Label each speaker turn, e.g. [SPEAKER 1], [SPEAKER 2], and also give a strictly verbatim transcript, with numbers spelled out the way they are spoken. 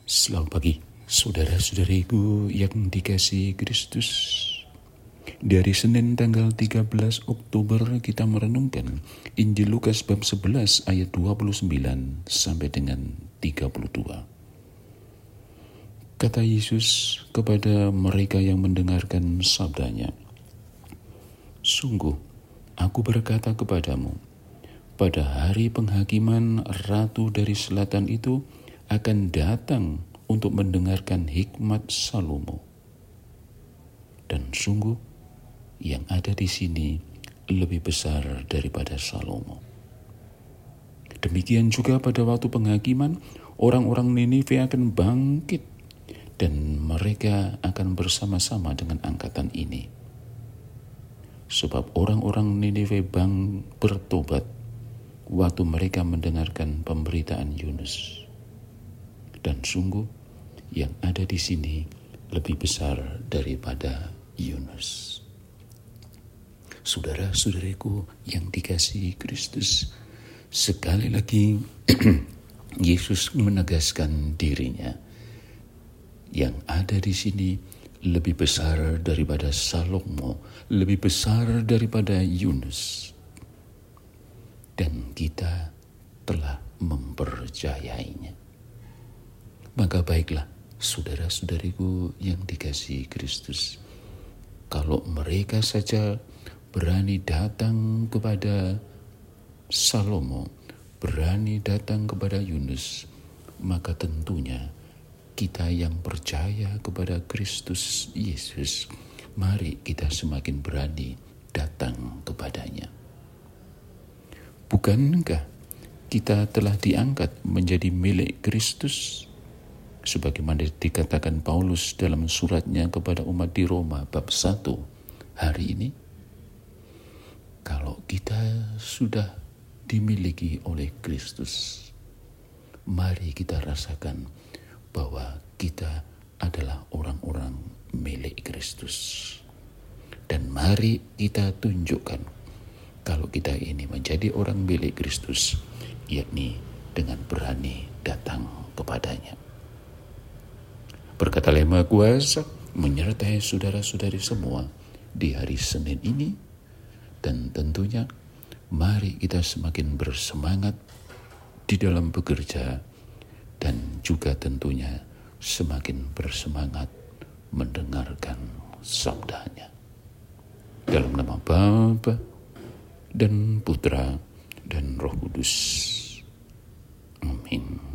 [SPEAKER 1] Selamat pagi, saudara-saudariku yang dikasihi Kristus. Dari Senin tanggal tiga belas Oktober kita merenungkan Injil Lukas bab sebelas ayat dua puluh sembilan sampai dengan tiga puluh dua. Kata Yesus kepada mereka yang mendengarkan sabdanya, "Sungguh, aku berkata kepadamu, pada hari penghakiman Ratu dari Selatan itu akan datang untuk mendengarkan hikmat Salomo. Dan sungguh, yang ada di sini lebih besar daripada Salomo." Demikian juga pada waktu penghakiman, orang-orang Ninive akan bangkit dan mereka akan bersama-sama dengan angkatan ini. Sebab orang-orang Ninive bang bertobat waktu mereka mendengarkan pemberitaan Yunus. Dan sungguh, yang ada di sini lebih besar daripada Yunus. Saudara-saudariku yang dikasihi Kristus, sekali lagi Yesus menegaskan dirinya. Yang ada di sini lebih besar daripada Salomo, lebih besar daripada Yunus. Dan kita telah mempercayainya. Maka baiklah, saudara-saudariku yang dikasihi Kristus, kalau mereka saja berani datang kepada Salomo, berani datang kepada Yunus, maka tentunya kita yang percaya kepada Kristus Yesus, mari kita semakin berani datang kepadanya. Bukankah kita telah diangkat menjadi milik Kristus? Sebagaimana dikatakan Paulus dalam suratnya kepada umat di Roma bab satu hari ini. Kalau kita sudah dimiliki oleh Kristus, mari kita rasakan bahwa kita adalah orang-orang milik Kristus. Dan mari kita tunjukkan kalau kita ini menjadi orang milik Kristus, yakni dengan berani datang kepadanya. Berkata Maha Kuasa menyertai saudara-saudari semua di hari Senin ini, dan tentunya mari kita semakin bersemangat di dalam bekerja dan juga tentunya semakin bersemangat mendengarkan sabdanya. Dalam nama Bapa dan Putra dan Roh Kudus. Amin.